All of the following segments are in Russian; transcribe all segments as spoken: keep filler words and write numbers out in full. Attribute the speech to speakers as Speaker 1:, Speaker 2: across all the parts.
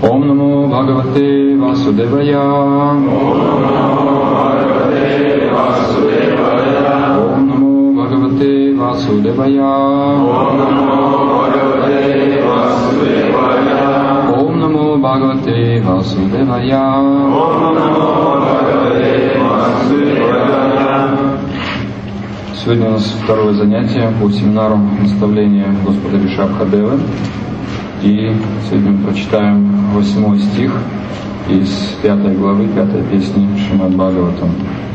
Speaker 1: Om Namo Bhagavate Vasudevaya. Om Namo Bhagavate Vasudevaya. Om Namo Bhagavate Vasudevaya. Сегодня у нас второе занятие по семинару наставления Господа Ришабхадевы. И сегодня мы прочитаем восьмой стих из пятой главы, пятой песни Шримад Бхагаватам.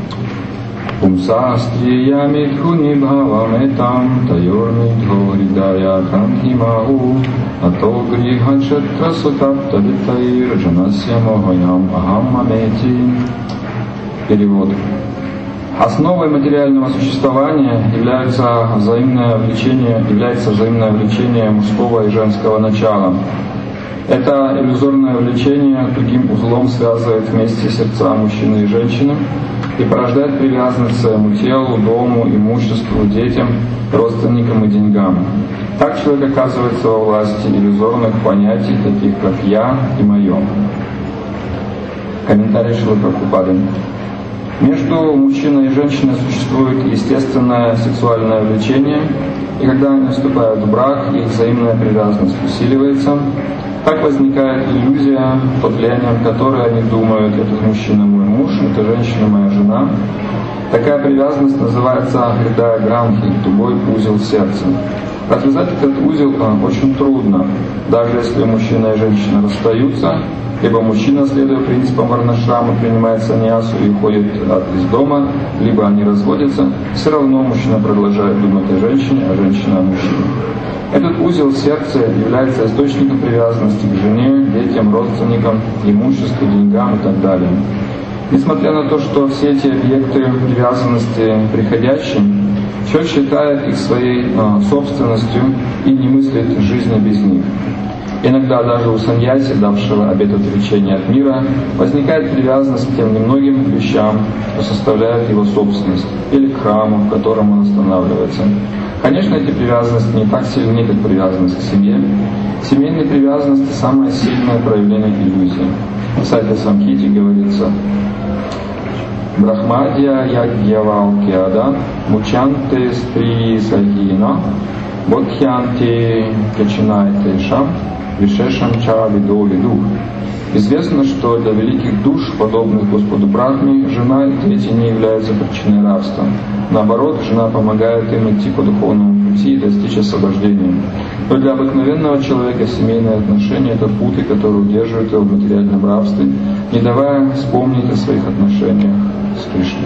Speaker 1: Пумсастрия митхуни бхаваметам тайормидхо ридая грандхимаху ато грихачатра сутапта витаир джанасья мохаям ахаммамети. Перевод. Основой материального существования является взаимное влечение, является взаимное влечение мужского и женского начала. Это иллюзорное влечение тугим узлом связывает вместе сердца мужчины и женщины и порождает привязанность к своему телу, дому, имуществу, детям, родственникам и деньгам. Так человек оказывается во власти иллюзорных понятий, таких как «я» и «моё». Комментарий Шрилы Прабхупады. Между мужчиной и женщиной существует естественное сексуальное влечение, и когда они вступают в брак, их взаимная привязанность усиливается. Так возникает иллюзия, под влиянием которой они думают: этот мужчина мой муж, эта женщина моя жена. Такая привязанность называется хридая гранхи, тугой узел сердца. Развязать этот узел очень трудно, даже если мужчина и женщина расстаются, либо мужчина, следуя принципам варнашрамы, принимает саньясу и уходит из дома, либо они разводятся, все равно мужчина продолжает думать о женщине, а женщина о мужчине. Этот узел сердца является источником привязанности к жене, детям, родственникам, имуществу, деньгам и так далее. Несмотря на то, что все эти объекты привязанности приходящие, человек считает их своей э, собственностью и не мыслит жизни без них. Иногда даже у саньяси, давшего обет отречения от мира, возникает привязанность к тем немногим вещам, что составляют его собственность, или к храму, в котором он останавливается. Конечно, эти привязанности не так сильны, как привязанность к семье. Семейная привязанность – самое сильное проявление иллюзии. В сайте Самхити говорится: Брахмадья ягьявалкиада мучанте стри сахина бодхьянти качинайте шам вишешам ча видо видух. Известно, что для великих душ, подобных Господу Брахме, жена и дети не являются причиной рабства. Наоборот, жена помогает им идти по духовному пути и достичь освобождения. Но для обыкновенного человека семейные отношения — это путы, которые удерживают его в материальном рабстве, не давая вспомнить о своих отношениях с Кришной.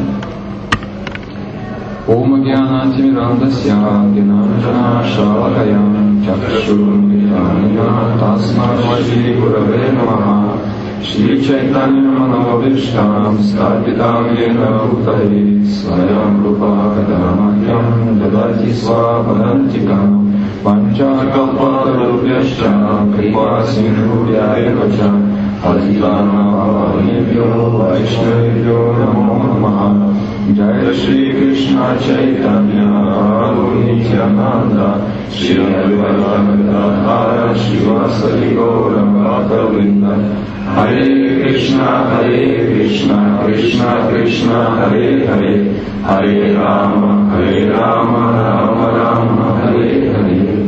Speaker 1: Om Gyana Timirandasya Gnanjana Shalakaya Chakshurmritanina Tasmai Shri Gurave Namaha Shri Chaitanya Manavishtam Stapitam Yena Bhutale Swayam Rupa Kadamahyam Dadati Swapadantikam Pancha Kalpatarubhyascha Kripa Sindhubhyaya Vacha Adhikana Bhavanebhyo Vaishnavibhyo Namo Namaha Jai Shri Krishna Chaitanya Prabhu Nityananda Shri Advaita Gadadhara Shivasari Gaura Bhakta-vrinda Hare Krishna Hare Krishna Krishna Krishna Hare Hare Hare Rama Hare Rama Rama Rama Hare Hare.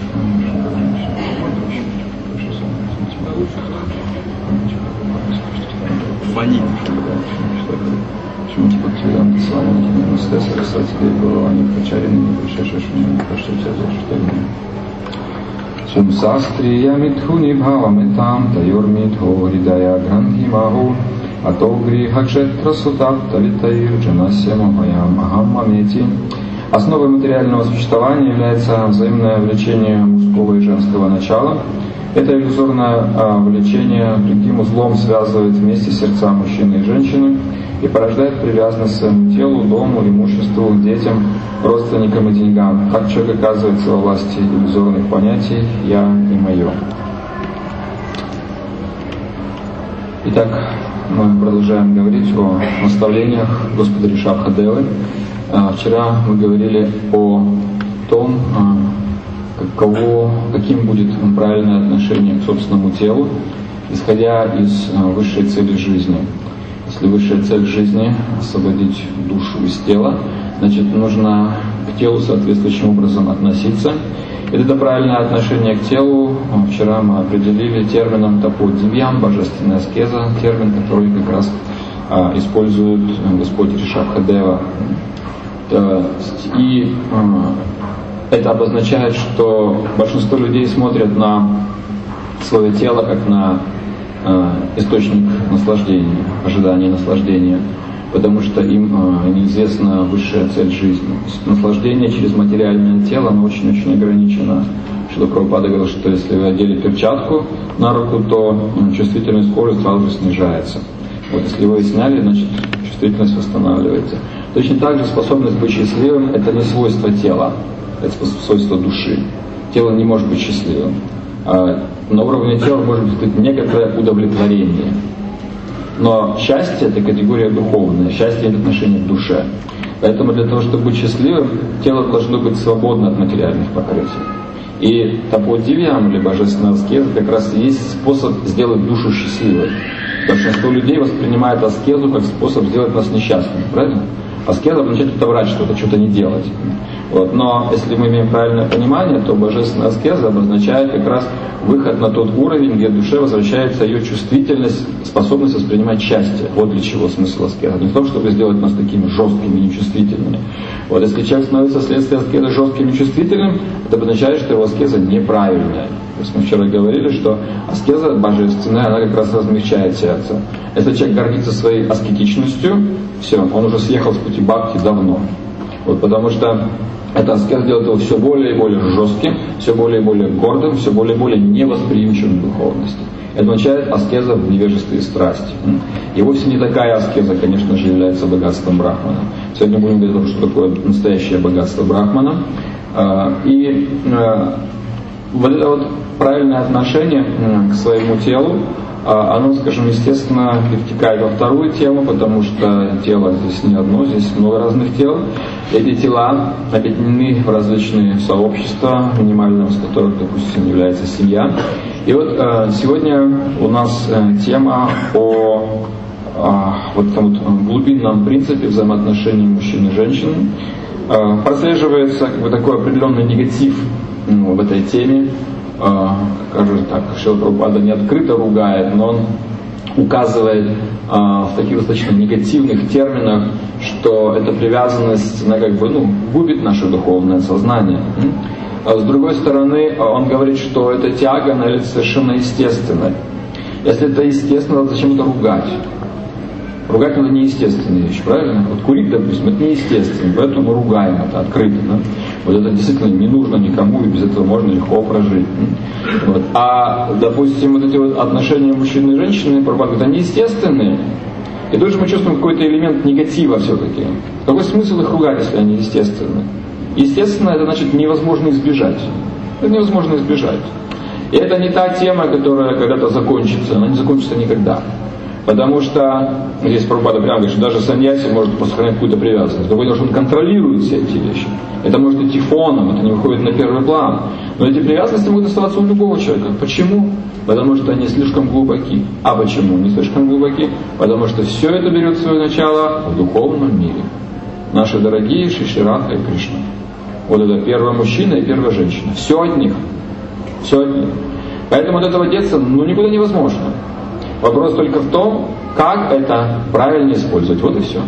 Speaker 2: Вани.
Speaker 1: Шримати Бхактивиданта Свами Нamaste Сарасвати Деви Гауравани Прачарини Пришеша Шримати Паштача Заштагни. Пумсастрия митхуни бхаваметам тайормидхо ридая грандхимаху ато грихакшетра сутапта витаир джанасья мохаям ахаммамети. Основой материального существования является взаимное влечение мужского и женского начала. Это иллюзорное а, влечение тугим узлом связывает вместе сердца мужчины и женщины и порождает привязанность к своему телу, дому, имуществу, детям, родственникам и деньгам. Так человек оказывается во власти иллюзорных понятий «я» и «моё». Итак, мы продолжаем говорить о наставлениях Господа Ришабхадевы. Вчера мы говорили о том, каково, каким будет правильное отношение к собственному телу. исходя из высшей цели жизни. Если высшая цель жизни – освободить душу из тела, значит, нужно к телу соответствующим образом относиться. И это правильное отношение к телу вчера мы определили термином таподивьям, божественная аскеза, термин, который как раз а, использует Господь Ришабхадева. И а, это обозначает, что большинство людей смотрят на свое тело как на э, источник наслаждения, ожидания наслаждения, потому что им э, неизвестна высшая цель жизни. Наслаждение через материальное тело, оно очень-очень ограничено. Шрила Прабхупада говорил, что если вы одели перчатку на руку, то э, чувствительность кожи сразу же снижается. Вот если вы сняли, значит чувствительность восстанавливается. Точно так же способность быть счастливым – это не свойство тела, это свойство души. Тело не может быть счастливым. А на уровне тела может быть некоторое удовлетворение. Но счастье – это категория духовная. Счастье имеет отношение к душе. Поэтому для того, чтобы быть счастливым, тело должно быть свободно от материальных покрытий. И таподивьям, или божественная аскеза, как раз и есть способ сделать душу счастливой. Большинство людей воспринимает аскезу как способ сделать нас несчастными. Правильно? Аскеза означает это врать что-то, что-то не делать. Вот. Но если мы имеем правильное понимание, то божественная аскеза обозначает как раз выход на тот уровень, где душе возвращается ее чувствительность, способность воспринимать счастье. Вот для чего смысл аскеза. Не в том, чтобы сделать нас такими жесткими, нечувствительными. Вот. Если человек становится вследствие аскезы жестким и нечувствительным, это обозначает, что его аскеза неправильная. То есть мы вчера говорили, что аскеза божественная, она как раз размягчает сердце. Если человек гордится своей аскетичностью, все, он уже съехал с пути бхакти давно. Вот, потому что эта аскеза делает его все более и более жестким, все более и более гордым, все более и более невосприимчивым к духовности. Это означает аскеза в невежестве и страсти. И вовсе не такая аскеза, конечно же, является богатством брахмана. Сегодня будем говорить о том, что такое настоящее богатство брахмана. И вот это вот правильное отношение к своему телу, оно, скажем, естественно, перетекает во вторую тему, потому что тело здесь не одно, здесь много разных тел. Эти тела объединены в различные сообщества, минимальным из которых, допустим, является семья. И вот сегодня у нас тема о вот этом вот глубинном принципе взаимоотношений мужчин и женщин. Прослеживается как бы такой определенный негатив в этой теме. Скажу так, Шрила Прабхупада не открыто ругает, но он указывает а, в таких достаточно негативных терминах, что эта привязанность, она как бы, ну, губит наше духовное сознание. А с другой стороны, он говорит, что эта тяга, она является совершенно естественной. Если это естественно, то зачем это ругать? Ругать надо неестественные вещи, правильно? Вот курить, допустим, это неестественно, поэтому мы ругаем это открыто. Да? Вот это действительно не нужно никому, и без этого можно легко прожить. Вот. А, допустим, вот эти вот отношения мужчины и женщины, пропаганда, они естественные. И тоже мы чувствуем какой-то элемент негатива все-таки. Какой смысл их ругать, если они естественны? Естественно, это значит невозможно избежать. Это невозможно избежать. И это не та тема, которая когда-то закончится, она не закончится никогда. Потому что, здесь Прабхупада прямо говорит, что даже саньяси может сохранять какую-то привязанность. Другое дело, что он контролирует все эти вещи. Это может идти фоном, это не выходит на первый план. Но эти привязанности могут оставаться у любого человека. Почему? Потому что они слишком глубоки. А почему не слишком глубоки? Потому что все это берет свое начало в духовном мире. Наши дорогие Шри Шри Радха и Кришна. Вот это первый мужчина и первая женщина. Все от них. Все от них. Поэтому от этого деться ну никуда невозможно. Вопрос только в том, как это правильно использовать. Вот и все.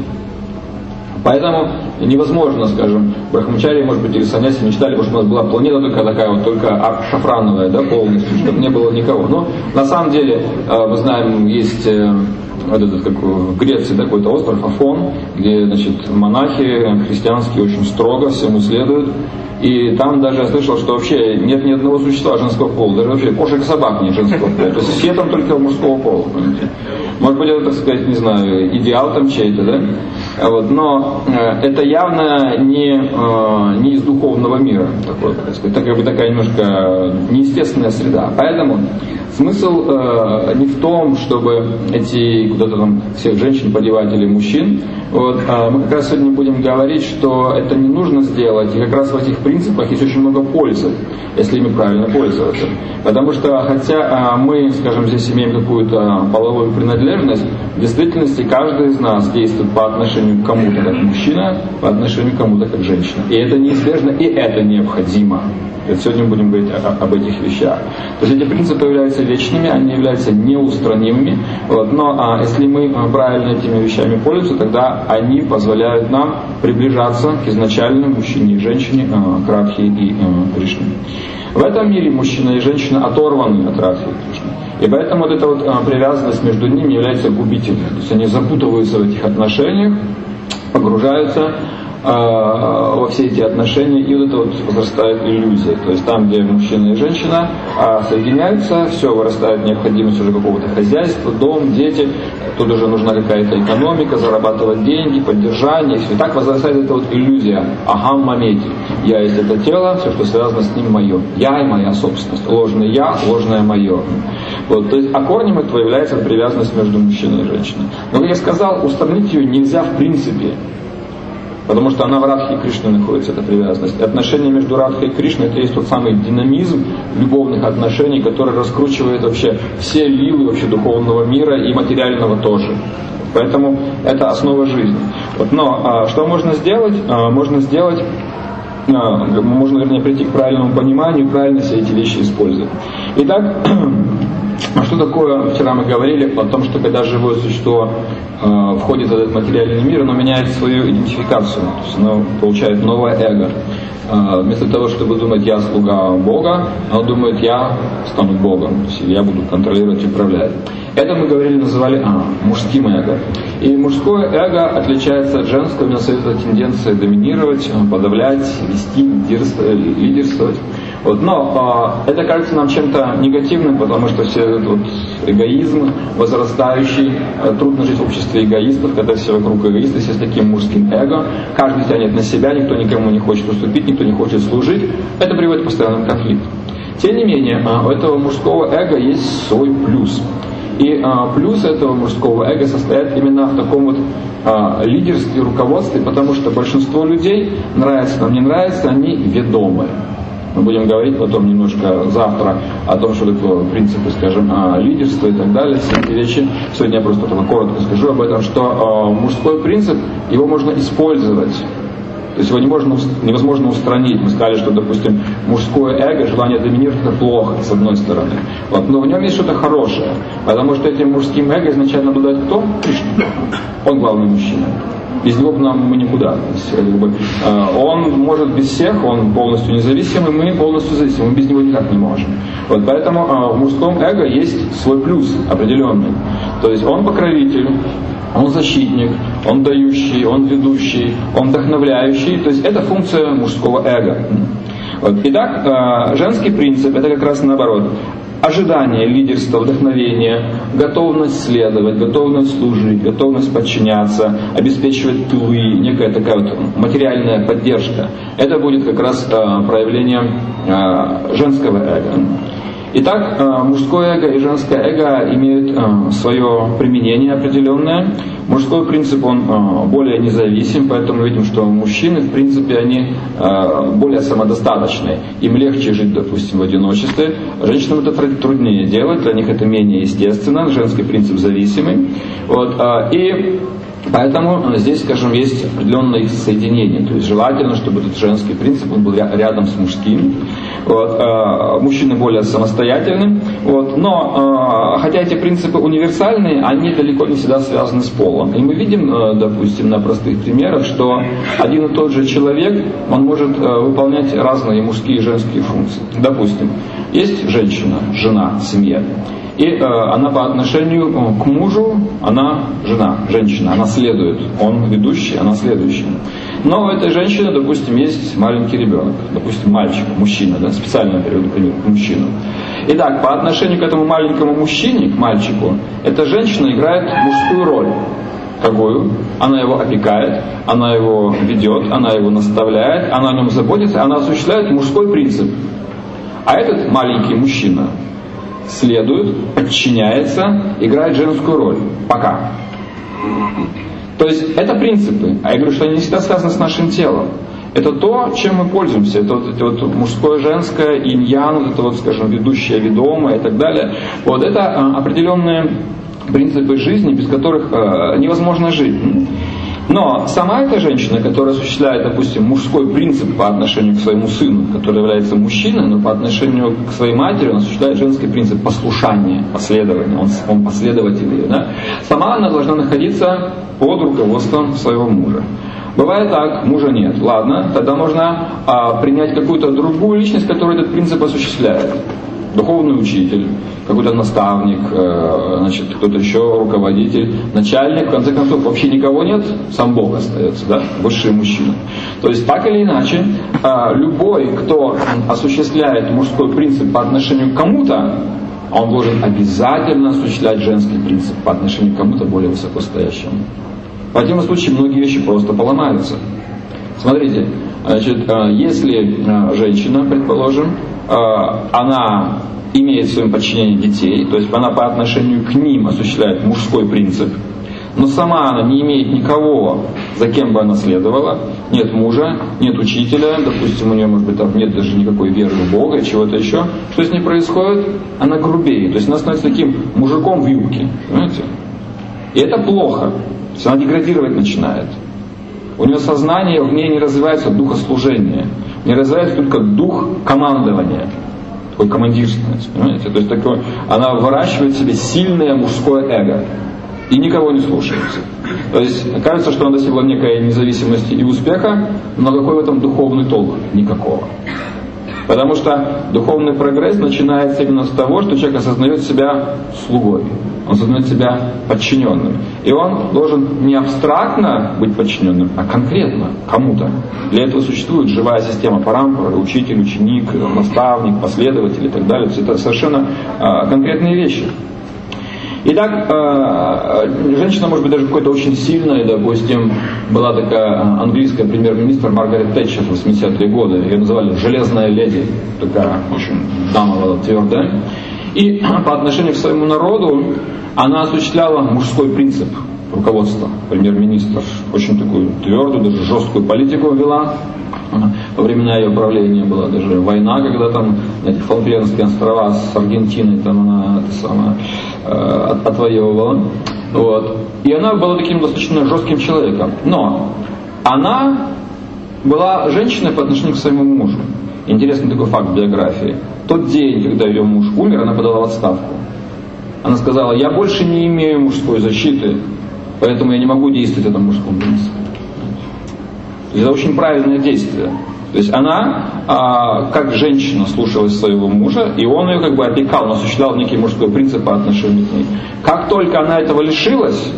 Speaker 1: Поэтому невозможно, скажем, брахмачари, может быть, или саньяси мечтали, потому что у нас была планета только такая вот, только шафрановая, да, полностью, чтобы не было никого. Но на самом деле, мы знаем, есть вот этот, как в Греции, такой-то остров Афон, где, значит, монахи христианские очень строго всему следуют. И там даже я слышал, что вообще нет ни одного существа женского пола, даже вообще кошек и собак нет женского пола. То есть все там только мужского пола. Понимаете? Может быть, это, так сказать, не знаю, идеал там чей-то, да? Вот, но э, это явно не, э, не из духовного мира. Такой, так сказать, это как бы такая немножко неестественная среда. Поэтому Смысл э, не в том, чтобы эти куда-то там всех женщин подевать или мужчин. Вот, э, мы как раз сегодня будем говорить, что это не нужно сделать, и как раз в этих принципах есть очень много пользы, если ими правильно пользоваться. Потому что, хотя э, мы, скажем, здесь имеем какую-то половую принадлежность, в действительности каждый из нас действует по отношению к кому-то как мужчина, по отношению к кому-то как женщина. И это неизбежно, и это необходимо. Сегодня мы будем говорить о, об этих вещах. То есть эти принципы являются вечными, они являются неустранимыми. Вот, но а, если мы правильно этими вещами пользуемся, тогда они позволяют нам приближаться к изначальному мужчине и женщине, а, к Радхе и а, Кришне. В этом мире мужчина и женщина оторваны от Радхи и Кришны. И поэтому вот эта вот а, привязанность между ними является губительной. То есть они запутываются в этих отношениях, погружаются во все эти отношения, и вот это вот возрастает иллюзия. То есть там, где мужчина и женщина соединяются, все, вырастает необходимость уже какого-то хозяйства, дом, дети, тут уже нужна какая-то экономика, зарабатывать деньги, поддержание, и все. И так возрастает эта вот иллюзия ахам мамети. Я есть это тело, все, что связано с ним, мое. Я и моя собственность. Ложный я, ложное мое. Вот, то есть, а корнем этого является привязанность между мужчиной и женщиной. Но, как я сказал, устранить ее нельзя в принципе. Потому что она в Радхе и Кришне находится, эта привязанность. И отношения между Радхой и Кришной — это есть тот самый динамизм любовных отношений, который раскручивает вообще все лилы вообще духовного мира и материального тоже. Поэтому это основа жизни. Вот, но а, что можно сделать? А, можно сделать, а, можно, вернее, прийти к правильному пониманию, правильно все эти вещи использовать. Итак, что такое, вчера мы говорили о том, что когда живое существо э, входит в этот материальный мир, оно меняет свою идентификацию, то есть оно получает новое эго. Э, вместо того, чтобы думать «я слуга Бога», оно думает «я стану Богом», то есть я буду контролировать и управлять. Это мы говорили, называли а, мужским эго. И мужское эго отличается от женского, у него это тенденция доминировать, подавлять, вести, лидерствовать. Вот, но э, это кажется нам чем-то негативным, потому что все этот вот эгоизм возрастающий, э, трудно жить в обществе эгоистов, когда все вокруг эгоисты, все с таким мужским эго, каждый тянет на себя, никто никому не хочет уступить, никто не хочет служить, это приводит к постоянному конфликту. Тем не менее, э, у этого мужского эго есть свой плюс. И э, плюс этого мужского эго состоит именно в таком вот э, лидерстве, руководстве, потому что большинство людей, нравится нам, не нравится, они ведомые. Мы будем говорить потом немножко завтра о том, что такое принципы, скажем, лидерства и так далее, все эти вещи. Сегодня я просто только коротко скажу об этом, что э, мужской принцип, его можно использовать. То есть его не можно, невозможно устранить. Мы сказали, что, допустим, мужское эго, желание доминировать, это плохо, с одной стороны. Вот. Но в нем есть что-то хорошее. Потому что этим мужским эго изначально обладает кто? Кришна. Он главный мужчина. Без него нам мы никуда. Есть, как бы, э, он может без всех, он полностью независимый, мы полностью зависимы, мы без него никак не можем. Вот, поэтому э, в мужском эго есть свой плюс определенный. То есть он покровитель, он защитник, он дающий, он ведущий, он вдохновляющий. То есть это функция мужского эго. Вот. Итак, э, женский принцип — это как раз наоборот. Ожидание, лидерство, вдохновение, готовность следовать, готовность служить, готовность подчиняться, обеспечивать тылы, некая такая вот материальная поддержка. Это будет как раз э, проявлением э, женского эго. Итак, э, мужское эго и женское эго имеют э, свое применение определенное. Мужской принцип, он э, более независим, поэтому мы видим, что мужчины, в принципе, они э, более самодостаточны. Им легче жить, допустим, в одиночестве. Женщинам это труднее делать, для них это менее естественно. Женский принцип зависимый. Вот, э, и поэтому здесь, скажем, есть определенное их соединение. То есть желательно, чтобы этот женский принцип он был рядом с мужским. Вот, э, мужчины более самостоятельны. Вот, но э, хотя эти принципы универсальные, они далеко не всегда связаны с полом. И мы видим, э, допустим, на простых примерах, что один и тот же человек, он может э, выполнять разные мужские и женские функции. Допустим, есть женщина, жена в семье. И э, она по отношению к мужу, она жена, женщина, она следует. Он ведущий, она следующая. Но у этой женщины, допустим, есть маленький ребенок, допустим, мальчик, мужчина, да, специально переводу к мужчину. Итак, по отношению к этому маленькому мужчине, к мальчику, эта женщина играет мужскую роль. Какую? Она его опекает, она его ведет, она его наставляет, она о нем заботится, она осуществляет мужской принцип. А этот маленький мужчина следует, подчиняется, играет женскую роль. Пока. То есть это принципы. А я говорю, что они не всегда связаны с нашим телом. Это то, чем мы пользуемся. Это вот, это вот мужское, женское, инь-ян, вот это вот, скажем, ведущее, ведомое и так далее. Вот это а, определенные принципы жизни, без которых а, невозможно жить. Но сама эта женщина, которая осуществляет, допустим, мужской принцип по отношению к своему сыну, который является мужчиной, но по отношению к своей матери он осуществляет женский принцип послушания, последования, он, он последователь, да? Сама она должна находиться под руководством своего мужа. Бывает так, мужа нет. Ладно, тогда можно а, принять какую-то другую личность, которая этот принцип осуществляет. Духовный учитель, какой-то наставник, э, значит, кто-то еще, руководитель, начальник, в конце концов, вообще никого нет, сам Бог остается, да, высший мужчина. То есть, так или иначе, э, любой, кто осуществляет мужской принцип по отношению к кому-то, он должен обязательно осуществлять женский принцип по отношению к кому-то более высокостоящему. В противном случае многие вещи просто поломаются. Смотрите, значит, э, если э, женщина, предположим, она имеет в своем подчинении детей, то есть она по отношению к ним осуществляет мужской принцип, но сама она не имеет никого, за кем бы она следовала, нет мужа, нет учителя, допустим, у нее, может быть, там нет даже никакой веры в Бога и чего-то еще, что с ней происходит? Она грубеет, то есть она становится таким мужиком в юбке, понимаете? И это плохо, то есть она деградировать начинает. У нее сознание, в ней не развивается духослужение, не развивается только дух командования, такой командирственность, понимаете? То есть такой, она выращивает в себе сильное мужское эго и никого не слушается. То есть кажется, что она достигла некой независимости и успеха, но какой в этом духовный толк? Никакого. Потому что духовный прогресс начинается именно с того, что человек осознает себя слугой, он осознает себя подчиненным. И он должен не абстрактно быть подчиненным, а конкретно кому-то. Для этого существует живая система парампары, учитель, ученик, наставник, последователь и так далее. Это совершенно а, конкретные вещи. Итак, женщина, может быть, даже какой-то очень сильная, допустим, была такая английская премьер-министр Маргарет Тэтчер в восьмидесятые годы, ее называли «железная леди», такая очень дама была твердая. И по отношению к своему народу она осуществляла мужской принцип руководства, премьер-министр, очень такую твердую, даже жесткую политику вела. Во времена ее правления была даже война, когда там на этих Фолклендские острова с Аргентиной там она это самое, э, отвоевывала. Вот. И она была таким достаточно жестким человеком. Но она была женщиной по отношению к своему мужу. Интересный такой факт в биографии. Тот день, когда ее муж умер, она подала в отставку. Она сказала: я больше не имею мужской защиты, поэтому я не могу действовать в этом мужском принципе. Это очень правильное действие. То есть она, а, как женщина, слушалась своего мужа, и он ее как бы опекал, он осуществлял некий мужской принцип по отношению к ней. Как только она этого лишилась,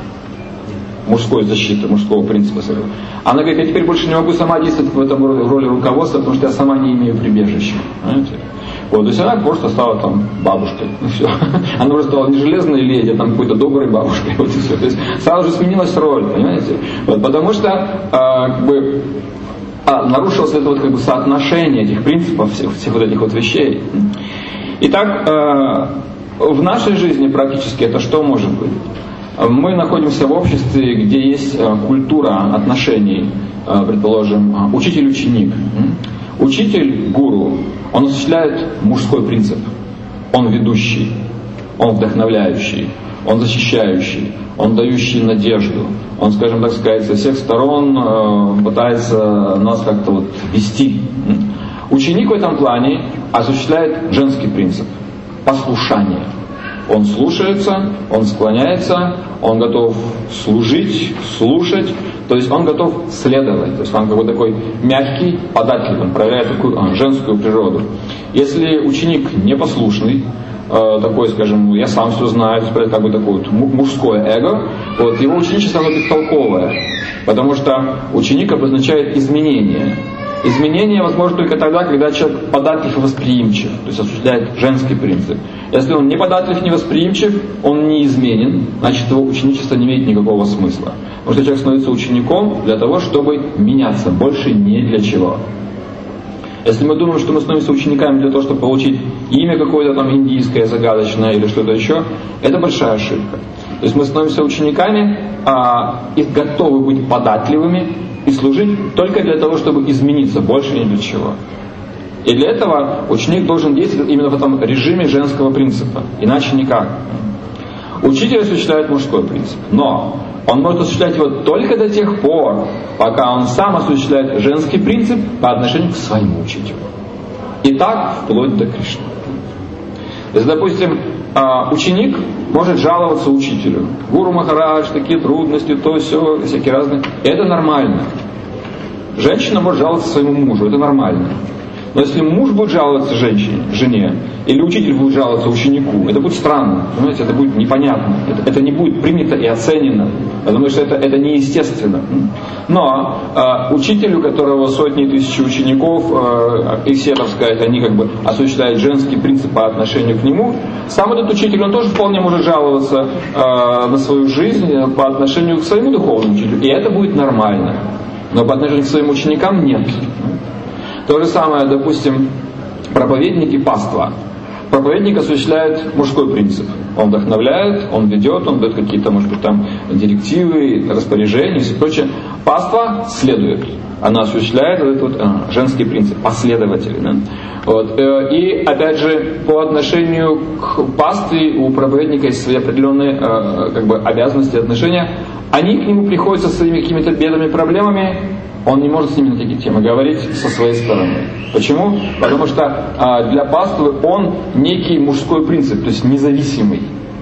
Speaker 1: мужской защиты, мужского принципа, она говорит: я теперь больше не могу сама действовать в этом роли руководства, потому что я сама не имею прибежища. Понимаете? Вот, то есть она просто стала там бабушкой. Ну, все. Она уже стала не железной леди, а там какой-то доброй бабушкой. Вот и все. То есть сразу же сменилась роль, понимаете? Вот, потому что а, как бы, а, нарушилось это вот, как бы, соотношение этих принципов, всех, всех вот этих вот вещей. Итак, а, в нашей жизни практически это что может быть? Мы находимся в обществе, где есть а, культура отношений, а, предположим, а, учитель-ученик. Учитель, гуру, он осуществляет мужской принцип. Он ведущий, он вдохновляющий, он защищающий, он дающий надежду. Он, скажем так сказать, со всех сторон э, пытается нас как-то вот вести. Ученик в этом плане осуществляет женский принцип – послушание. Он слушается, он склоняется, он готов служить, слушать, то есть он готов следовать. То есть он как бы такой мягкий, податливый, он проявляет такую а, женскую природу. Если ученик непослушный, э, такой, скажем, я сам все знаю, как бы такое вот мужское эго, вот, его ученичество оно бестолковое, потому что ученик обозначает изменение. Изменение возможно только тогда, когда человек податлив и восприимчив, то есть осуществляет женский принцип. Если он не податлив, не восприимчив, он не изменен, значит его ученичество не имеет никакого смысла. Потому что человек становится учеником для того, чтобы меняться, больше ни для чего. Если мы думаем, что мы становимся учениками для того, чтобы получить имя какое-то там индийское, загадочное или что-то еще, это большая ошибка. То есть мы становимся учениками а, и готовы быть податливыми и служить только для того, чтобы измениться, больше ни для чего. И для этого ученик должен действовать именно в этом режиме женского принципа, иначе никак. Учитель осуществляет мужской принцип, но он может осуществлять его только до тех пор, пока он сам осуществляет женский принцип по отношению к своему учителю. И так вплоть до Кришны. То есть, допустим, ученик может жаловаться учителю. Гуру Махарадж, такие трудности, то все, всякие разные. Это нормально. Женщина может жаловаться своему мужу, это нормально. Но если муж будет жаловаться женщине, жене, или учитель будет жаловаться ученику, это будет странно, понимаете, это будет непонятно, это, это не будет принято и оценено, потому что это, это неестественно. Но э, учитель, у которого сотни и тысячи учеников, э, и все, так сказать, они как бы осуществляют женский принцип по отношению к нему, сам этот учитель, он тоже вполне может жаловаться э, на свою жизнь по отношению к своему духовному учителю, и это будет нормально. Но по отношению к своим ученикам нет. То же самое, допустим, проповедник и паства. Проповедник осуществляет мужской принцип. Он вдохновляет, он ведет, он дает какие-то, может быть, там директивы, распоряжения и прочее. Паства следует. Она осуществляет вот этот вот, а, женский принцип, последовательно. Вот. И, опять же, по отношению к пастве у проповедника есть свои определенные а, как бы, обязанности, отношения. Они к нему приходят со своими какими-то бедами, проблемами. Он не может с ними на такие темы говорить со своей стороны. Почему? Потому что а, для паствы он некий мужской принцип, то есть независимый.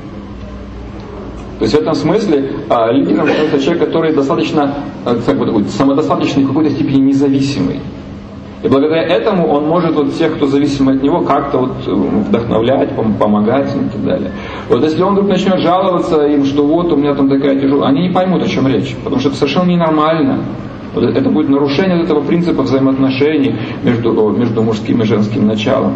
Speaker 1: То есть в этом смысле а, лидером становится человек, который достаточно, как бы, самодостаточный, в какой-то степени независимый. И благодаря этому он может вот всех, кто зависим от него, как-то вот вдохновлять, помогать и так далее. Вот если он вдруг начнет жаловаться им, что вот у меня там такая тяжелая, они не поймут, о чем речь, потому что это совершенно ненормально. Вот это будет нарушение этого принципа взаимоотношений между, между мужским и женским началом.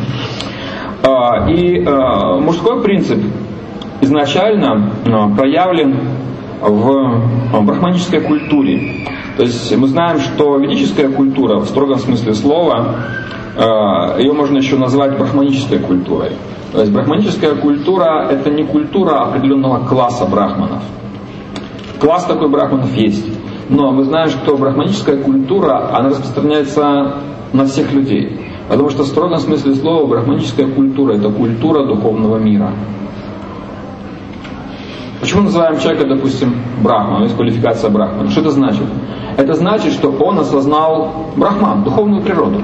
Speaker 1: И мужской принцип изначально проявлен в брахманической культуре. То есть мы знаем, что ведическая культура, в строгом смысле слова, ее можно еще назвать брахманической культурой. То есть брахманическая культура — это не культура определенного класса брахманов. Класс такой брахманов есть. Но мы знаем, что брахманическая культура, она распространяется на всех людей. Потому что в строгом смысле слова брахманическая культура — это культура духовного мира. Почему называем человека, допустим, брахманом? Есть квалификация брахмана. Что это значит? Это значит, что он осознал брахман, духовную природу.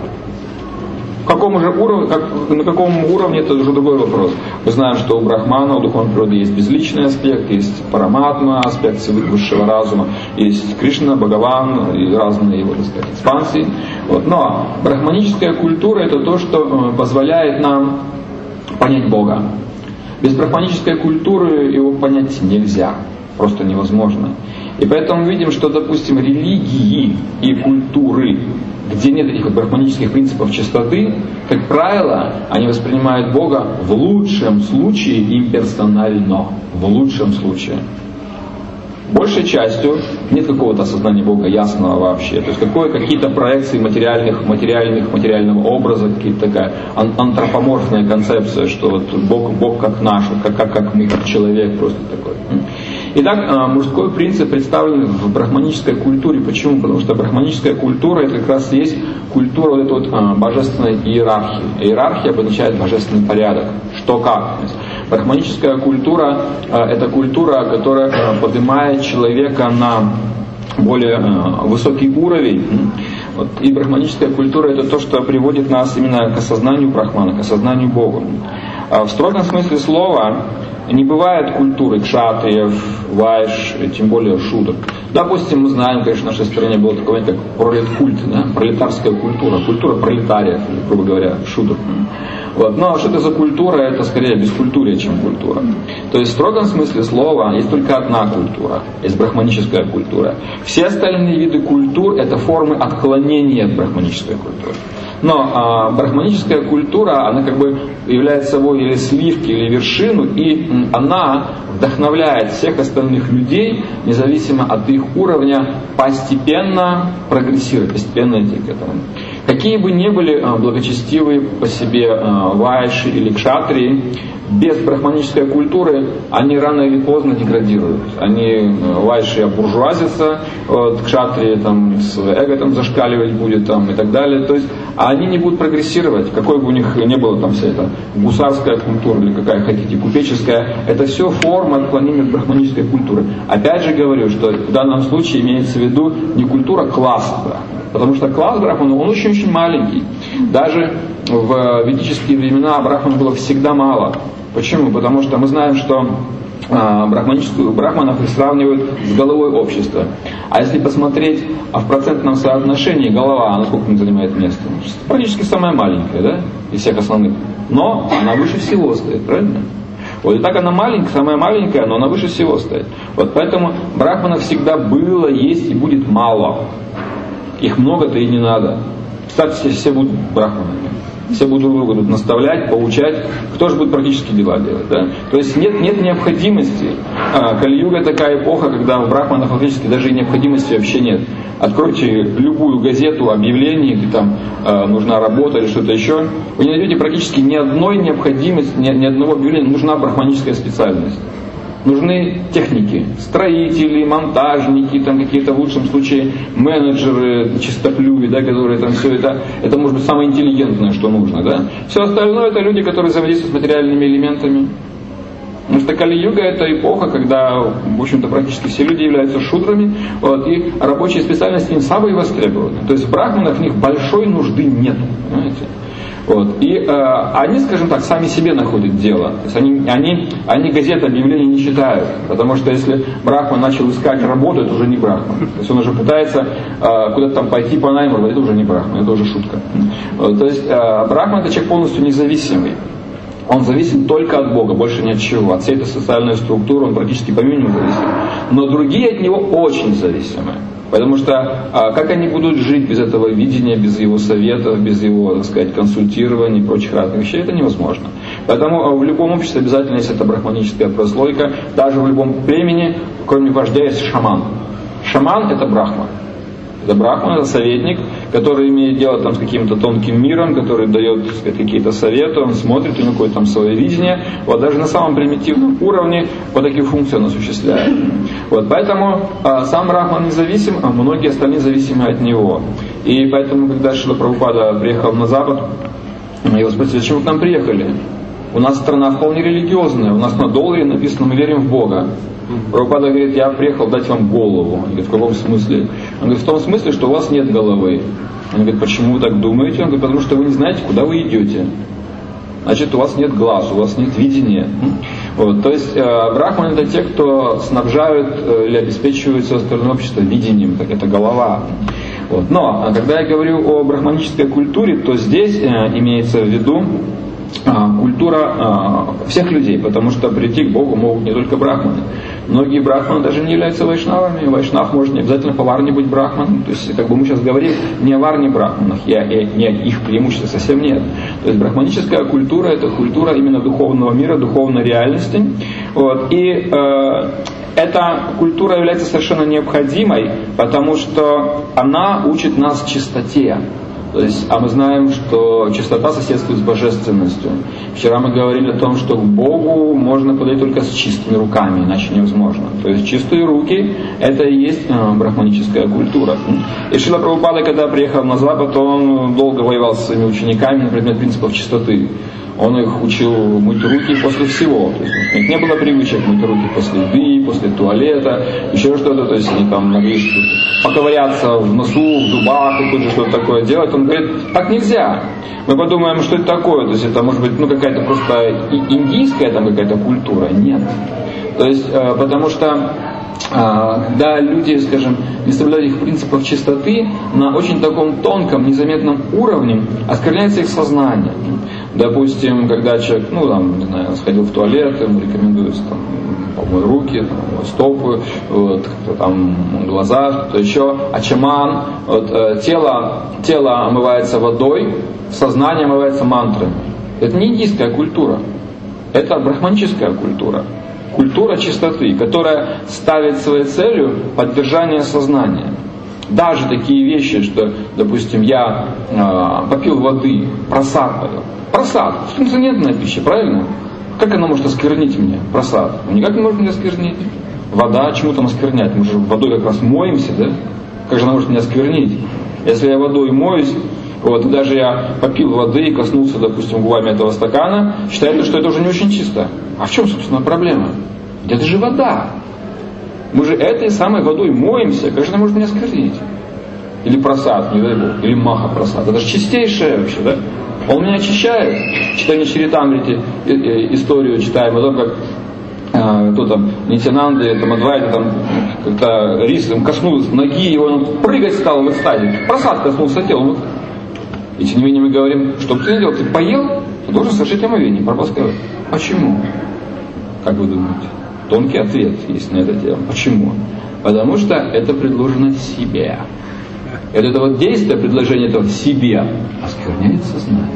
Speaker 1: В каком же уровне, как, на каком уровне, это уже другой вопрос. Мы знаем, что у брахмана, у духовной природы есть безличный аспект, есть параматма, аспект высшего разума, есть Кришна, Бхагаван и разные его, так сказать, экспансии. Вот. Но брахманическая культура — это то, что позволяет нам понять Бога. Без брахманической культуры его понять нельзя, просто невозможно. И поэтому мы видим, что, допустим, религии и культуры, где нет этих вот брахманических принципов чистоты, как правило, они воспринимают Бога в лучшем случае имперсонально. В лучшем случае. Большей частью нет какого-то осознания Бога ясного вообще. То есть какое, какие-то проекции материальных, материальных, материального образа, какие-то такая ан- антропоморфная концепция, что вот Бог, Бог как наш, как, как, как мы, как человек, просто такой. Итак, мужской принцип представлен в брахманической культуре. Почему? Потому что брахманическая культура — это как раз есть культура вот этой вот божественной иерархии. Иерархия обозначает божественный порядок. Что как? Брахманическая культура — это культура, которая поднимает человека на более высокий уровень. Вот. И брахманическая культура — это то, что приводит нас именно к осознанию брахмана, к осознанию Бога. В строгом смысле слова не бывает культуры кшатриев, вайш, тем более шудр. Допустим, мы знаем, конечно, в нашей стране было такое, как пролеткульт, да? Пролетарская культура, культура пролетариев, грубо говоря, шудр. Вот. Но что это за культура? Это скорее бескультурие, чем культура. То есть в строгом смысле слова есть только одна культура, есть брахманическая культура. Все остальные виды культур — это формы отклонения от брахманической культуры. Но а, брахманическая культура, она как бы является собой или сливки, или вершину, и она вдохновляет всех остальных людей, независимо от их уровня, постепенно прогрессировать, постепенно идти к этому. Какие бы ни были благочестивые по себе вайши или кшатрии, без брахманической культуры они рано или поздно деградируют. Они, вайши, обуржуазятся, вот, кшатрии там, с эго там, зашкаливать будет там, и так далее. То есть они не будут прогрессировать, какой бы у них ни была там вся эта гусарская культура или какая хотите, купеческая. Это все форма отклонения от брахманической культуры. Опять же говорю, что в данном случае имеется в виду не культура, класс брахмана. Потому что класс брахмана, он очень-очень маленький. Даже в ведические времена брахмана было всегда мало. Почему? Потому что мы знаем, что а, брахманическую брахманов их сравнивают с головой общества. А если посмотреть а в процентном соотношении голова, она сколько занимает место? Практически самая маленькая, да, из всех основных. Но она выше всего стоит, правильно? Вот и так она маленькая, самая маленькая, но она выше всего стоит. Вот поэтому брахманов всегда было, есть и будет мало. Их много-то и не надо. Кстати, все, все будут брахманами. Все будут друг друга тут наставлять, поучать. Кто же будет практически дела делать? Да? То есть нет, нет необходимости. А, Кали-юга такая эпоха, когда в брахманах фактически даже и необходимости вообще нет. Откройте любую газету, объявление, где там э, нужна работа или что-то еще. Вы не найдете практически ни одной необходимости, ни, ни одного объявления, нужна брахманическая специальность. Нужны техники, строители, монтажники, там какие-то в лучшем случае менеджеры, чистоплюи, да, которые там все это, это может быть самое интеллигентное, что нужно, да. Все остальное это люди, которые взаимодействуют с материальными элементами. Потому что Кали-юга это эпоха, когда, в общем-то, практически все люди являются шудрами, вот, и рабочие специальности им самые востребованы. То есть в брахманах в них большой нужды нет, понимаете. Вот. И э, они, скажем так, сами себе находят дело. То есть они, они, они газеты, объявлений не читают. Потому что если брахман начал искать работу, это уже не брахман. То есть он уже пытается э, куда-то там пойти по найму, это уже не брахман, это уже шутка. Вот. То есть э, брахман это человек полностью независимый. Он зависим только от Бога, больше ни от чего. От всей этой социальной структуры он практически по минимуму зависим. Но другие от него очень зависимы. Потому что а, как они будут жить без этого видения, без его советов, без его, так сказать, консультирования и прочих разных вещей, это невозможно. Поэтому а, в любом обществе обязательно есть эта брахманическая прослойка. Даже в любом племени, кроме вождя, есть шаман. Шаман это брахман. Это брахман, это советник, который имеет дело там с каким-то тонким миром, который дает, так сказать, какие-то советы, он смотрит, у него какое-то там свое видение. Вот даже на самом примитивном уровне вот такие функции он осуществляет. Вот, поэтому а, сам брахман независим, а многие остальные зависимы от него. И поэтому, когда Шрила Прабхупада приехал на Запад, его спросили, зачем вы к нам приехали? У нас страна вполне религиозная, у нас на долларе написано, мы верим в Бога. Прабхупада говорит, я приехал дать вам голову. Он говорит, в каком смысле? Он говорит, в том смысле, что у вас нет головы. Он говорит, почему вы так думаете? Он говорит, потому что вы не знаете, куда вы идете. Значит, у вас нет глаз, у вас нет видения. Вот, то есть э, брахманы это те, кто снабжают э, или обеспечивают все остальное общество видением, так это голова. Вот. Но когда я говорю о брахманической культуре, то здесь э, имеется в виду культура всех людей, потому что прийти к Богу могут не только брахманы. Многие брахманы даже не являются вайшнавами. Вайшнав может не обязательно по варне быть брахманом. То есть, как бы мы сейчас говорим, не о варне брахманах, и, и, и их преимуществ совсем нет. То есть брахманическая культура это культура именно духовного мира, духовной реальности. Вот. И э, эта культура является совершенно необходимой, потому что она учит нас чистоте. То есть, а мы знаем, что чистота соседствует с божественностью. Вчера мы говорили о том, что к Богу можно подойти только с чистыми руками, иначе невозможно. То есть чистые руки это и есть э, брахманическая культура. И Шрила Прабхупада, когда приехал на Запад, он долго воевал со своими учениками на предмет принципов чистоты. Он их учил мыть руки после всего. То есть у них не было привычек мыть руки после еды, после туалета, еще что-то. То есть они там могли поковыряться в носу, в зубах и тут же что-то такое делать. Он говорит, так нельзя. Мы подумаем, что это такое. То есть это может быть ну, какая-то просто индийская там какая-то культура. Нет. То есть э, потому что когда люди, скажем, не соблюдают их принципов чистоты, на очень таком тонком, незаметном уровне оскверняется их сознание. Допустим, когда человек, ну, там, не знаю, сходил в туалет, ему рекомендуется там, помой руки, там, стопы, вот, там, глаза, что-то еще, ачаман, вот, тело, тело омывается водой, сознание омывается мантрами. Это не индийская культура, это брахманическая культура. Культура чистоты, которая ставит своей целью поддержание сознания. Даже такие вещи, что, допустим, я э, попил воды, просад попил. Просад, функционентная пища, правильно? Как она может осквернить меня, просад? Никак не может меня осквернить. Вода чему там осквернять? Мы же водой как раз моемся, да? Как же она может меня осквернить? Если я водой моюсь, вот, и даже я попил воды и коснулся, допустим, губами этого стакана, считается, что это уже не очень чисто. А в чем, собственно, проблема? Это же вода. Мы же этой самой водой моемся, как же она может меня осквернить? Или просад, не дай бог, или маха просад. Это же чистейшее вообще, да? Он меня очищает. Читание Чаритамрити, историю читаем о том, как э, кто там, Нитянанды, там, Адвайта, там, как-то рис им коснулся ноги, его он прыгать стал в экстазе. Просад коснулся тела. Вот. И тем не менее мы говорим, что бы ты ни делал, ты поел, ты должен совершить омовение. Прабхупада сказал, почему? Как вы думаете? Тонкий ответ есть на это дело. Почему? Потому что это предложено себе. Это, это вот действие, предложение этого себе оскверняет сознание.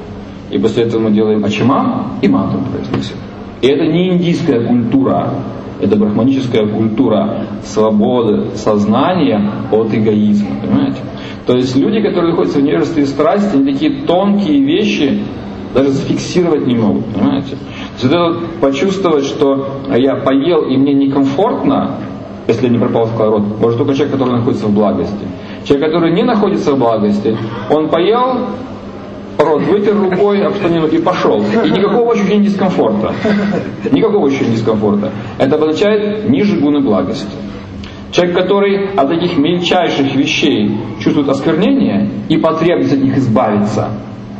Speaker 1: И после этого мы делаем ачимам и мантру произносим. И это не индийская культура, это брахманическая культура свободы сознания от эгоизма. Понимаете? То есть люди, которые находятся в невежестве и страсти, они такие тонкие вещи даже зафиксировать не могут. Понимаете? То есть это почувствовать, что я поел и мне некомфортно, если я не пропал в кислород, может только человек, который находится в благости. Человек, который не находится в благости, он поел, рот вытер рукой об штанину и пошел. И никакого ощущения дискомфорта. Никакого ощущения дискомфорта. Это обозначает ниже гуны благости. Человек, который от таких мельчайших вещей чувствует осквернение и потребность от них избавиться,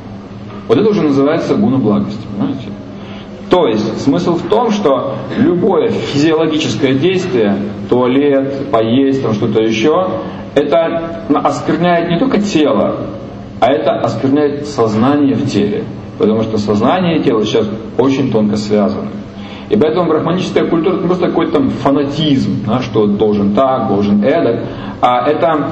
Speaker 1: вот это уже называется гуна благости. Понимаете? То есть смысл в том, что любое физиологическое действие, туалет, поесть, там что-то еще, это оскверняет не только тело, а это оскверняет сознание в теле. Потому что сознание и тело сейчас очень тонко связаны. И поэтому брахманическая культура это не просто какой-то там фанатизм, да, что должен так, должен эдак, а это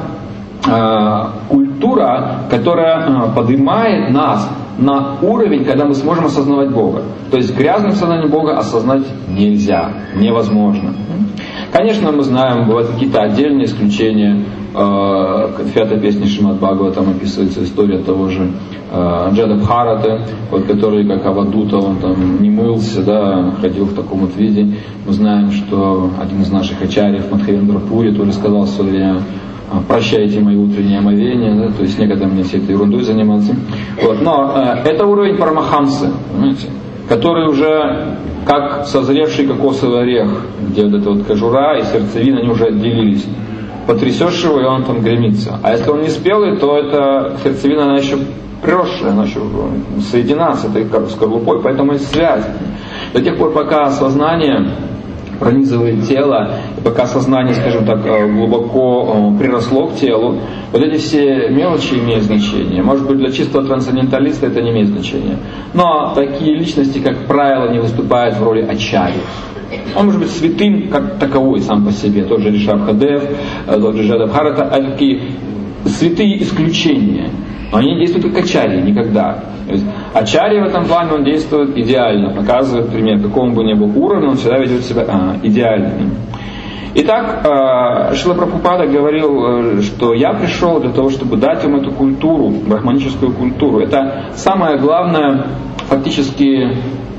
Speaker 1: э, культура, которая э, поднимает нас на уровень, когда мы сможем осознавать Бога. То есть грязным сознанием Бога осознать нельзя, невозможно. Конечно, мы знаем, бывают какие-то отдельные исключения. В пятой песне Шримад Бхагаватам описывается история того же Джада Бхараты, вот, который как Авадута, он там не мылся, да, ходил в таком вот виде. Мы знаем, что один из наших ачарьев, Мадхавендра-пури, тоже сказал в свое время: прощайте мои утренние омовения, да, то есть некогда мне всей этой ерундой заниматься. Вот. Но э, это уровень парамахамсы, понимаете, который уже как созревший кокосовый орех, где вот эта вот кожура и сердцевина, они уже отделились. Потрясешь его, и он там гремится. А если он не спелый, то эта сердцевина, она еще приросшая, она еще соединена с этой скорлупой, поэтому есть связь. До тех пор, пока сознание пронизывает тело, и пока сознание, скажем так, глубоко приросло к телу, вот эти все мелочи имеют значение. Может быть, для чистого трансценденталиста это не имеет значения. Но такие личности, как правило, не выступают в роли ачарьи. Он может быть святым как таковой сам по себе. Тот же Ришабхадев, тот же Джада Бхарата, это такие святые исключения. Но они действуют как ачарьи, никогда. То есть ачарья в этом плане, он действует идеально, показывает пример, какому бы ни был уровень, он всегда ведет себя а, идеально. Итак, Шрила Прабхупада говорил, что я пришел для того, чтобы дать им эту культуру, брахманическую культуру. Это самая главная фактически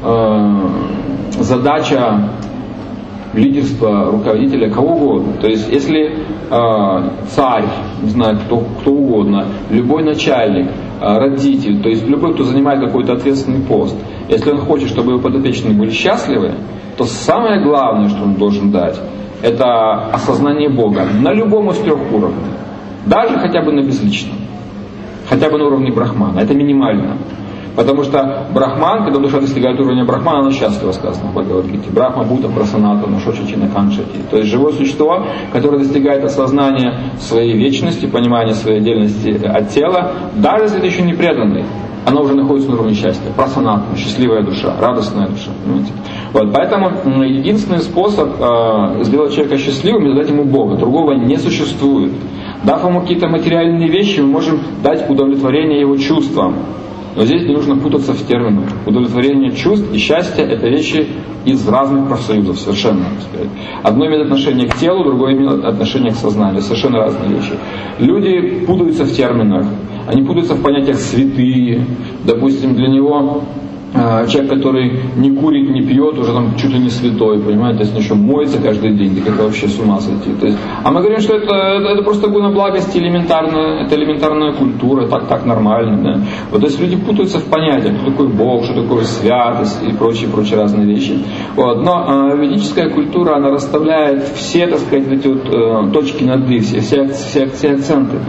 Speaker 1: задача лидерства руководителя кого угодно. То есть, если э, царь, не знаю, кто, кто угодно, любой начальник, э, родитель, то есть любой, кто занимает какой-то ответственный пост, если он хочет, чтобы его подопечные были счастливы, то самое главное, что он должен дать, это осознание Бога на любом из трех уровней. Даже хотя бы на безличном. Хотя бы на уровне брахмана. Это минимально. Потому что брахман, когда душа достигает уровня брахмана, она счастлива, сказано в Бхагавад-гите. Брахма Бхута Прасанатана Шошичина Каншати. То есть живое существо, которое достигает осознания своей вечности, понимания своей отдельности от тела, даже если это еще не преданный, она уже находится на уровне счастья. Прасанатана, счастливая душа, радостная душа. Понимаете? Вот, поэтому единственный способ э, сделать человека счастливым — это дать ему Бога. Другого не существует. Дав ему какие-то материальные вещи, мы можем дать удовлетворение его чувствам. Но здесь не нужно путаться в терминах. Удовлетворение чувств и счастье – это вещи из разных профсоюзов, совершенно, так сказать. Одно имеет отношение к телу, другое имеет отношение к сознанию. Совершенно разные вещи. Люди путаются в терминах. Они путаются в понятиях святые. Допустим, для него э, человек, который не курит, не пьет, уже там чуть ли не святой, понимаете, если он еще моется каждый день, так это вообще с ума сойти. То есть, а мы говорим, что это, это, это просто гуна благости элементарная, это элементарная культура, так, так нормально. Да? Вот, то есть люди путаются в понятиях, что такое Бог, что такое святость и прочие, прочие разные вещи. Вот. Но э, ведическая культура, она расставляет все, так сказать, эти вот, э, точки над «и», все, все, все, все акценты.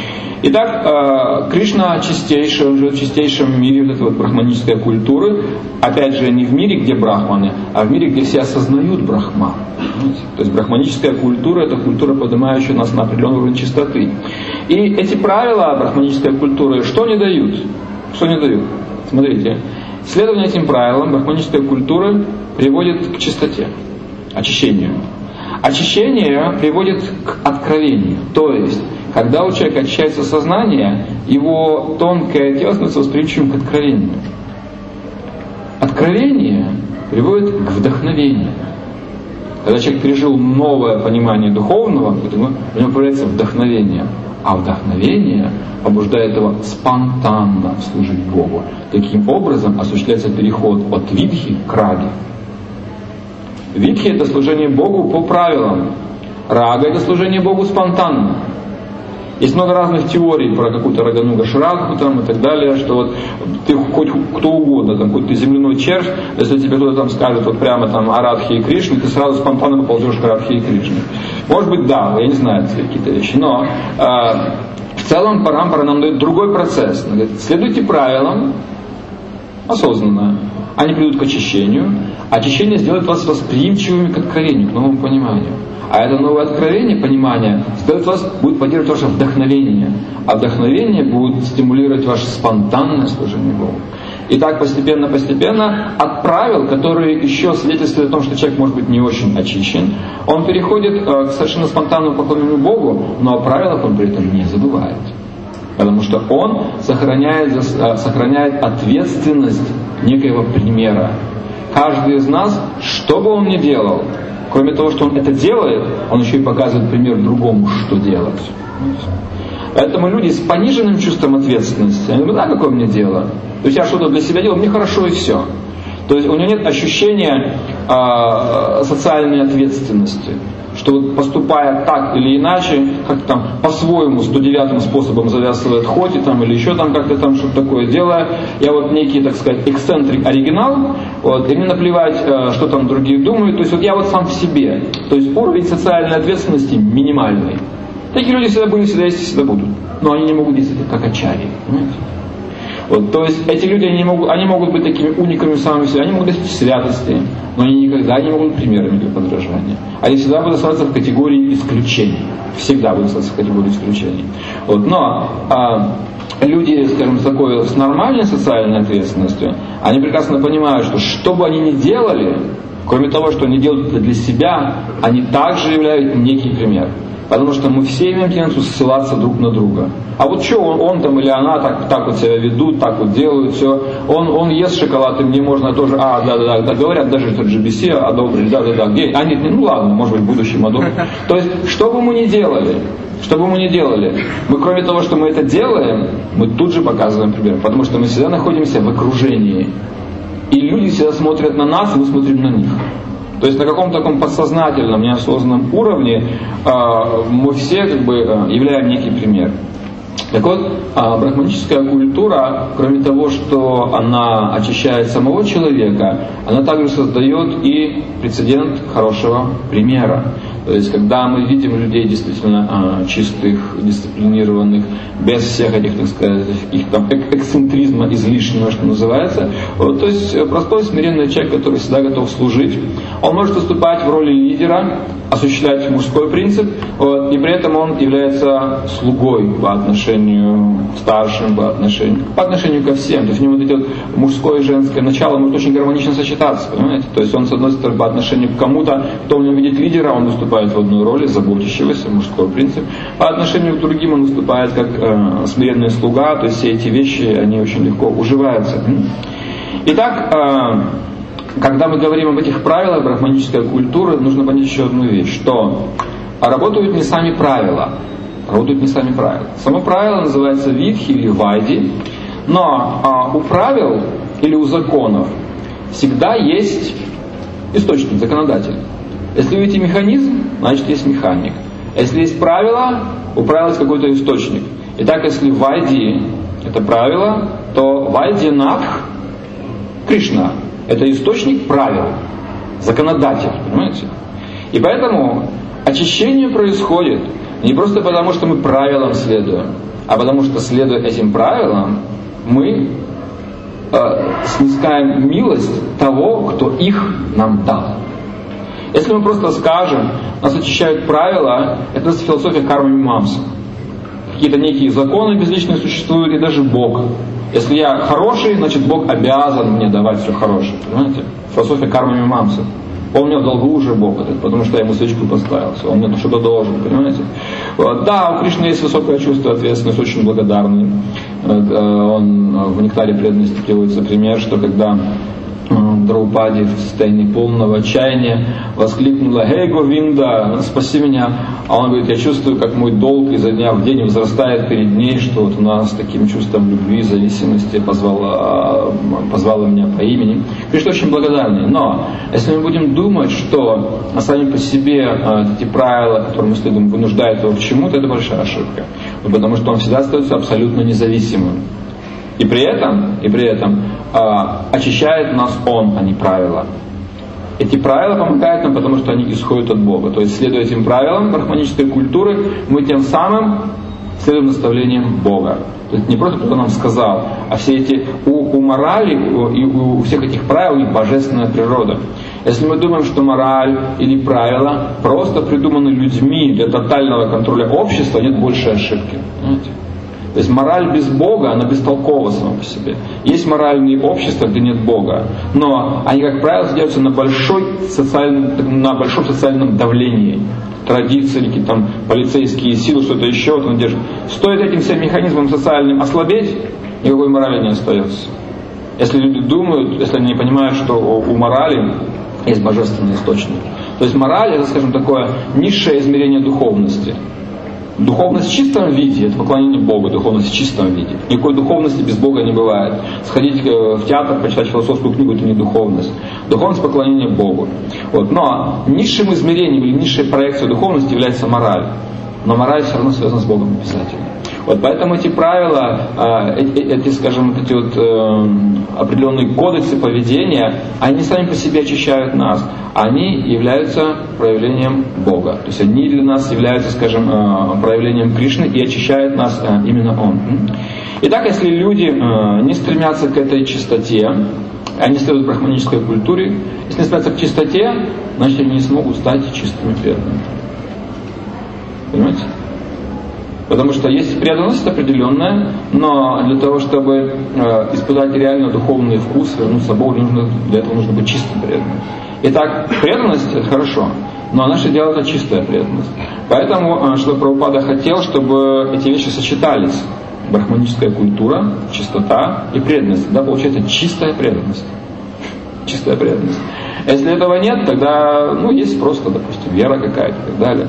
Speaker 1: Итак, Кришна чистейший, он живет в чистейшем мире вот этой вот брахманической культуры. Опять же, не в мире, где брахманы, а в мире, где все осознают брахман. То есть брахманическая культура – это культура, поднимающая нас на определенный уровень чистоты. И эти правила брахманической культуры, что они дают? Что они дают? Смотрите, следование этим правилам брахманической культуры приводит к чистоте, очищению. Очищение приводит к откровению. То есть, когда у человека очищается сознание, его тонкое тело становится восприимчивым к откровению. Откровение приводит к вдохновению. Когда человек пережил новое понимание духовного, у него появляется вдохновение. А вдохновение побуждает его спонтанно служить Богу. Таким образом осуществляется переход от видхи к раге. Видхи – это служение Богу по правилам. Рага – это служение Богу спонтанно. Есть много разных теорий про какую-то рагануга шрагу там и так далее, что вот ты хоть кто угодно, там, хоть ты земляной червь, если тебе кто-то там скажет вот прямо там о Радхе и Кришне, ты сразу спонтанно поползешь к Радхе и Кришне. Может быть, да, я не знаю какие-то вещи, но э, в целом Парампара нам дает другой процесс. Она говорит, следуйте правилам осознанно. Они приведут к очищению. Очищение сделает вас восприимчивыми к откровению, к новому пониманию. А это новое откровение, понимание, сделает вас, будет поддерживать ваше вдохновение. А вдохновение будет стимулировать ваше спонтанное служение Богу. И так постепенно-постепенно от правил, которые еще свидетельствуют о том, что человек может быть не очень очищен, он переходит к совершенно спонтанному поклонению Богу, но о правилах он при этом не забывает. Потому что он сохраняет, сохраняет ответственность некоего примера. Каждый из нас, что бы он ни делал, кроме того, что он это делает, он еще и показывает пример другому, что делать. Поэтому люди с пониженным чувством ответственности, они говорят, да, какое мне дело? То есть я что-то для себя делаю, мне хорошо и все. То есть у него нет ощущения э, социальной ответственности, что вот поступая так или иначе, как-то там по-своему сто девятым способом завязывает хоти там, или еще там как-то там что-то такое делая, я вот некий, так сказать, эксцентрик оригинал, вот, и мне наплевать, э, что там другие думают, то есть вот я вот сам в себе, то есть уровень социальной ответственности минимальный. Такие люди всегда были, всегда есть и всегда будут, но они не могут действовать как ачарьи, понимаете? Вот, то есть эти люди, они могут, они могут быть такими униками самыми себе, они могут достичь святости, но они никогда не могут быть примерами для подражания. Они всегда будут оставаться в категории исключений. Всегда будут оставаться в категории исключений. Вот, но а, люди, скажем, с такой, с нормальной социальной ответственностью, они прекрасно понимают, что что бы они ни делали, кроме того, что они делают это для себя, они также являются некий пример. Потому что мы все имеем тенденцию ссылаться друг на друга. А вот что он, он там или она так, так вот себя ведут, так вот делают, все. Он, он ест шоколад, и мне можно тоже, а, да-да-да, да, говорят, даже это джи би си одобрили, да-да-да, где? А нет, ну ладно, может быть, в будущем одобрят. То есть, что бы мы ни делали, что бы мы ни делали, мы кроме того, что мы это делаем, мы тут же показываем пример. Потому что мы всегда находимся в окружении. И люди всегда смотрят на нас, и мы смотрим на них. То есть на каком-то таком подсознательном, неосознанном уровне э, мы все как бы э, являем некий пример. Так вот, э, брахманическая культура, кроме того, что она очищает самого человека, она также создает и прецедент хорошего примера. То есть, когда мы видим людей действительно э, чистых, дисциплинированных, без всех этих, так сказать, их там эксцентризма излишнего, что называется, вот, то есть простой смиренный человек, который всегда готов служить, он может выступать в роли лидера, осуществлять мужской принцип, вот, и при этом он является слугой по отношению к старшим, по отношению, по отношению ко всем. То есть в нем вот идет мужское и женское начало может очень гармонично сочетаться, понимаете? То есть он, с одной стороны, по отношению к кому-то, кто в нем видит лидера, он выступает выступает в одной роли заботящегося, мужской принцип. По отношению к другим он выступает как э, смиренный слуга, то есть все эти вещи, они очень легко уживаются. Итак, э, когда мы говорим об этих правилах брахманической культуры, нужно понять еще одну вещь, что работают не сами правила, работают не сами правила. Само правило называется видхи или вайди, но э, у правил или у законов всегда есть источник, законодатель. Если вы видите механизм, значит есть механик. Если есть правило, у правила есть какой-то источник. Итак, если вайди это правило, то вайдинатх Кришна это источник правил, законодатель, понимаете? И поэтому очищение происходит не просто потому, что мы правилам следуем, а потому что, следуя этим правилам, мы э, снискаем милость того, кто их нам дал. Если мы просто скажем, нас очищают правила, это просто философия карма-мимамса. Какие-то некие законы безличные существуют, и даже Бог. Если я хороший, значит Бог обязан мне давать все хорошее. Понимаете? Философия карма-мимамса. Он мне в долгу уже Бог, этот, потому что я ему свечку поставил. Он мне что-то должен, понимаете? Вот. Да, у Кришны есть высокое чувство ответственности, очень благодарный. Он в нектаре преданности приводится пример, что когда Драупади в состоянии полного отчаяния воскликнула: «Хей, Говинда, спаси меня!» А он говорит: «Я чувствую, как мой долг изо дня в день возрастает перед ней, что вот у нас с таким чувством любви, зависимости позвала, позвала меня по имени». Кришна очень благодарный. Но если мы будем думать, что сами по себе эти правила, которые мы следуем, вынуждают его к чему-то, это большая ошибка. Потому что он всегда остается абсолютно независимым. И при этом, и при этом э, очищает нас Он, а не правила. Эти правила помогают нам, потому что они исходят от Бога. То есть, следуя этим правилам брахманической культуры, мы тем самым следуем наставлениям Бога. То есть не просто кто-то нам сказал, а все эти у, у морали и у, у всех этих правил их божественная природа. Если мы думаем, что мораль или правила просто придуманы людьми для тотального контроля общества, нет большей ошибки. Понимаете? То есть мораль без Бога, она бестолкова сама по себе. Есть моральные общества, где нет Бога, но они, как правило, содержатся на, большой социальном, на большом социальном давлении. Традиции, какие-то там полицейские силы, что-то еще. Вот он держит. Стоит этим всем механизмам социальным ослабеть, никакой морали не остается. Если люди думают, если они не понимают, что у морали есть божественный источник. То есть мораль — это, скажем, такое низшее измерение духовности. Духовность в чистом виде — это поклонение Богу, духовность в чистом виде. Никакой духовности без Бога не бывает. Сходить в театр, почитать философскую книгу — это не духовность. Духовность — поклонение Богу. Вот. Но низшим измерением или низшей проекцией духовности является мораль. Но мораль все равно связана с Богом обязательно. Вот, поэтому эти правила, эти, эти, скажем, эти вот, э, определенные кодексы поведения, они сами по себе очищают нас. Они являются проявлением Бога. То есть они для нас являются, скажем, э, проявлением Кришны, и очищает нас э, именно Он. Итак, если люди э, не стремятся к этой чистоте, они следуют брахманической культуре, если не стремятся к чистоте, значит они не смогут стать чистыми преданными. Понимаете? Потому что есть преданность определенная, но для того, чтобы э, испытать реально духовный вкус, вернуться к Богу, нужно, для этого нужно быть чистым преданным. Итак, преданность — это хорошо, но наше дело — это чистая преданность. Поэтому э, Шрила Прабхупада хотел, чтобы эти вещи сочетались. Брахманическая культура, чистота и преданность. Тогда получается чистая преданность. Чистая преданность. Если этого нет, тогда ну, есть просто, допустим, вера какая-то и так далее.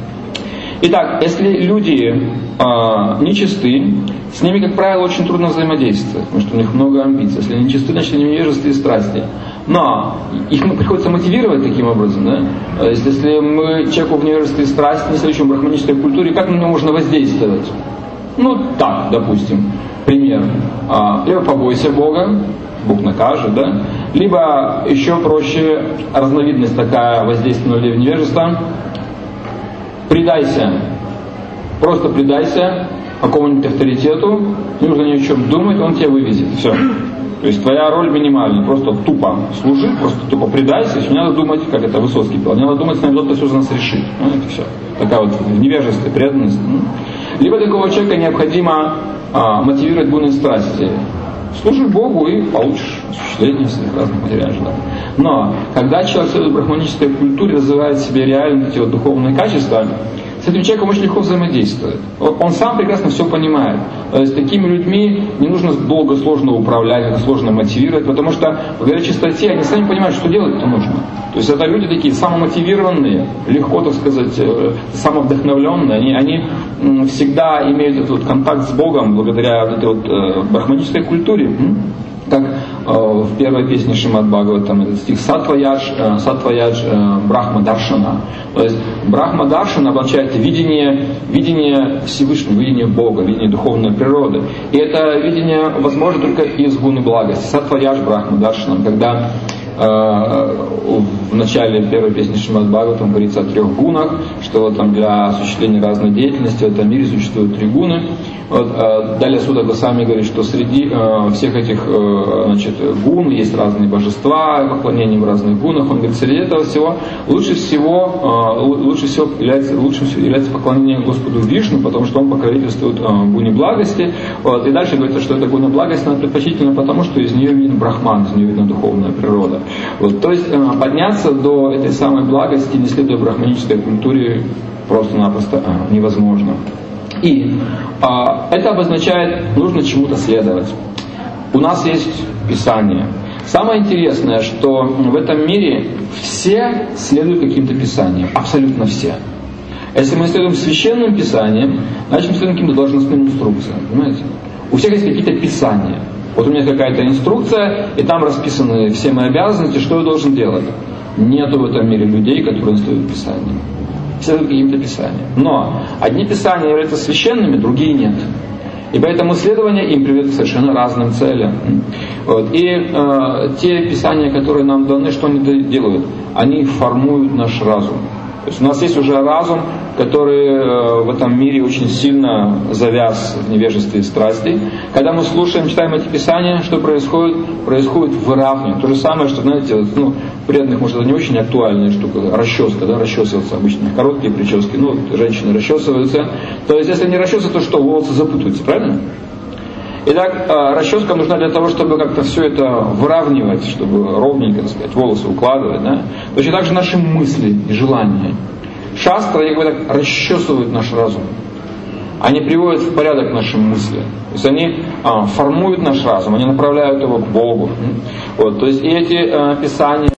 Speaker 1: Итак, если люди э, нечисты, с ними, как правило, очень трудно взаимодействовать, потому что у них много амбиций. Если они нечисты, значит они невежество и страсти. Но их приходится мотивировать таким образом. Да? Если, если мы человеку в невежестве и страсти, не следующем брахманической культуре, как на него можно воздействовать? Ну, так, допустим, пример. А, либо побойся Бога, Бог накажет, да? Либо еще проще, разновидность такая воздействия на людей в невежество. Предайся, просто предайся какому-нибудь авторитету, не нужно ни о чем думать, он тебя вывезет, все. То есть твоя роль минимальна, просто тупо служи, просто тупо предайся, не надо думать, как это Высоцкий пел, не надо думать, с нами кто-то все за нас решит. Ну, это все. Такая вот невежество, преданность. Либо такого человека необходимо а, мотивировать буйные страсти. Служи Богу и получишь осуществление своих разных материальных желаний. Но когда человек следует брахманической культуре, развивает в себе реально эти вот духовные качества, с этим человеком очень легко взаимодействовать. Он сам прекрасно все понимает. То есть такими людьми не нужно долго, сложно управлять, это сложно мотивировать, потому что благодаря чистоте они сами понимают, что делать-то нужно. То есть это люди такие самомотивированные, легко, так сказать, самовдохновленные. Они, они всегда имеют этот вот контакт с Богом благодаря вот этой вот брахманической культуре. Как э, в первой песне Шримад Бхагаватам этот стих Сатваядж, э, Сатваядж э, Брахма Даршана. То есть Брахма Даршана обозначает видение, видение Всевышнего, видение Бога, видение духовной природы. И это видение возможно только из гуны благости. Сатваядж Брахма Даршана, когда э, в начале первой песни Шримад Бхагаватам говорится о трех гунах, что там для осуществления разной деятельности в этом мире существуют три гуны. Вот, э, далее Суда Госвами говорит, что среди э, всех этих э, значит, гун есть разные божества, поклонения в разных гунах. Он говорит, среди этого всего лучше всего, э, лучше всего является, лучше всего является поклонение Господу Вишну, потому что он покровительствует э, гуне благости. Вот, и дальше говорится, что эта гуна благости она предпочтительна, потому что из нее виден брахман, из нее видна духовная природа. Вот, то есть э, подняться до этой самой благости, не следуя брахманической культуре, просто-напросто э, невозможно. И а, это обозначает, нужно чему-то следовать. У нас есть Писание. Самое интересное, что в этом мире все следуют каким-то писаниям. Абсолютно все. Если мы следуем священным писаниям, значит мы следуем каким-то должностным инструкциям. Понимаете? У всех есть какие-то писания. Вот у меня какая-то инструкция, и там расписаны все мои обязанности, что я должен делать. Нету в этом мире людей, которые следуют писаниям. Следуют каким-то писаниям. Но одни писания являются священными, другие нет. И поэтому исследование им приведет к совершенно разным целям. Вот. И э, те писания, которые нам даны, что они делают? Они формуют наш разум. То есть у нас есть уже разум, который э, в этом мире очень сильно завяз в невежестве и страсти. Когда мы слушаем, читаем эти писания, что происходит? Происходит выравнивание. То же самое, что, знаете, ну, преданных, может, это не очень актуальная штука, расческа, да, расчесываться обычно, короткие прически, ну, женщины расчесываются. То есть, если не расчесываться, то что? Волосы запутаются, правильно? Итак, расческа нужна для того, чтобы как-то все это выравнивать, чтобы ровненько, так сказать, волосы укладывать, да? Точно так же наши мысли и желания. Шастры, они говорят, расчесывают наш разум. Они приводят в порядок наши мысли. То есть они а, формуют наш разум, они направляют его к Богу. Вот, то есть и эти а, писания